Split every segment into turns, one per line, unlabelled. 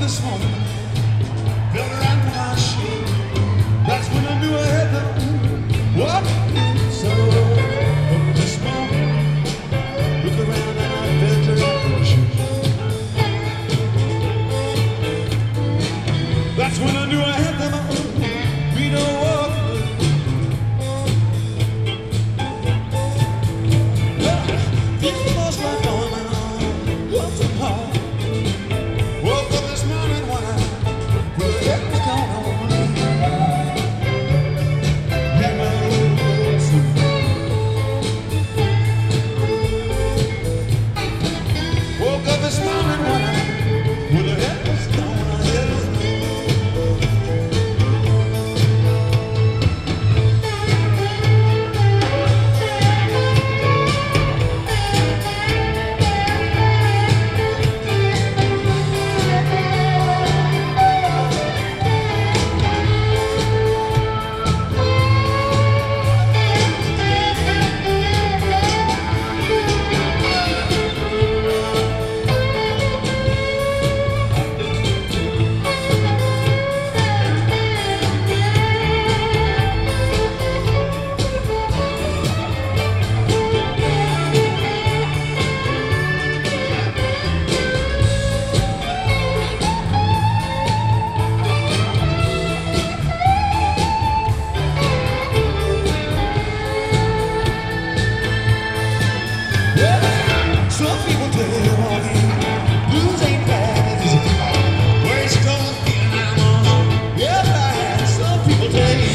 this morning, felt around my shoe. That's when I knew I had to walk. So up this morning, look around and I felt around my shoes. That's when I knew I had to be no walk. These most like going on once apart. Woke up this morning when I put the heck was going on. Yeah, my old soup. Woke up this morning when I put the heck was going on. Some people tell me blues ain't bad. Where's it going, feeling I'm on? Yeah, right. Some people tell you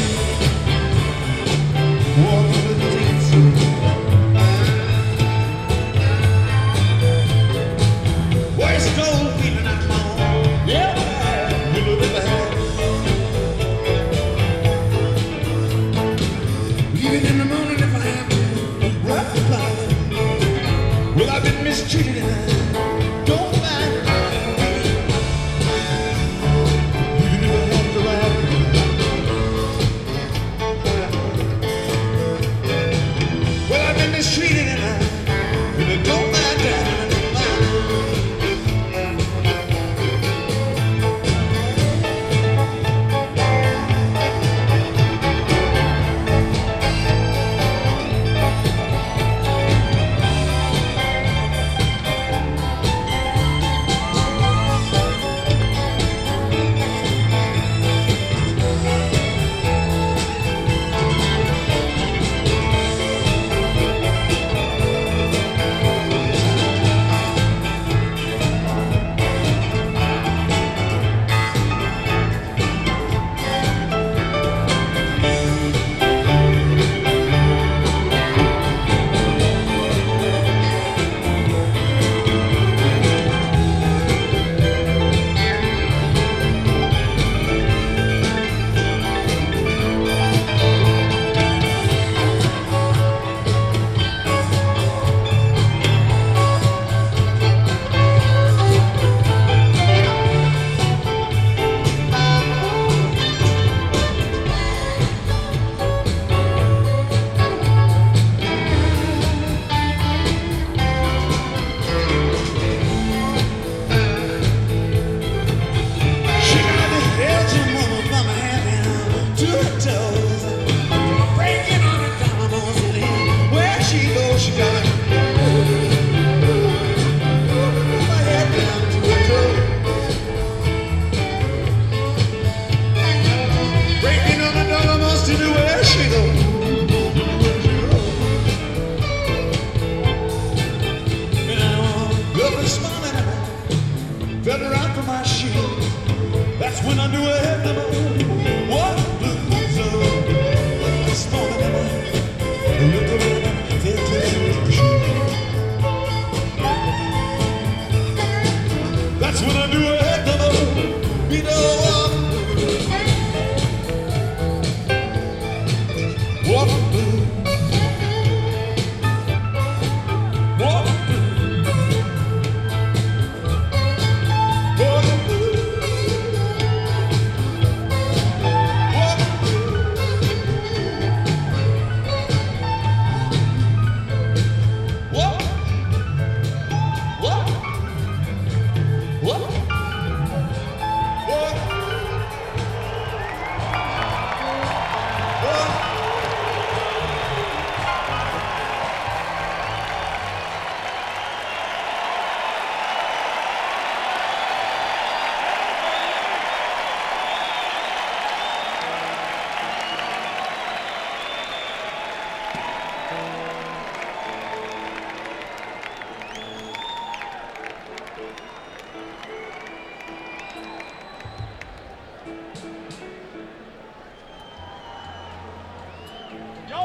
walking with the ain't true. Where's it going, feeling I'm on? Yeah, right. You look bad. Leaving in the morning if I have to rock the blind. Well, I've been mistreated and I don't mind. You never have to ride. Well, I've been mistreated and I don't mind driving.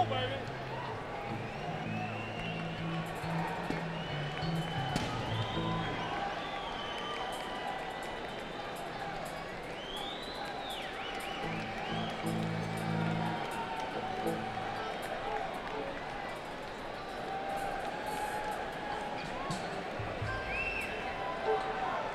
baby.